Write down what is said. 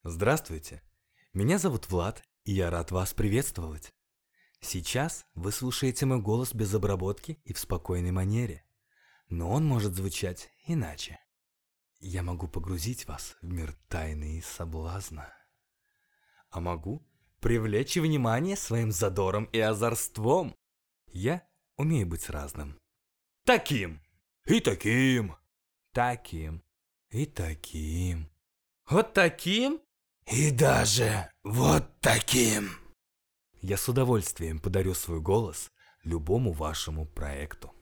Здравствуйте, меня зовут Влад, и я рад вас приветствовать. Сейчас вы слушаете мой голос без обработки и в спокойной манере, но он может звучать иначе. Я могу погрузить вас в мир тайны и соблазна, а могу привлечь внимание своим задором и озорством. Я умею быть разным. Таким и таким, таким и таким. Вот таким? И даже вот таким. Я с удовольствием подарю свой голос любому вашему проекту.